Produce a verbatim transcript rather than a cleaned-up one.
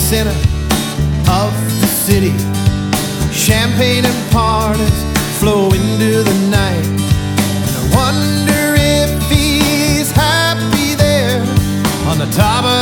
center of the city. Champagne and parties flow into the night, and I wonder if he's happy there on the top of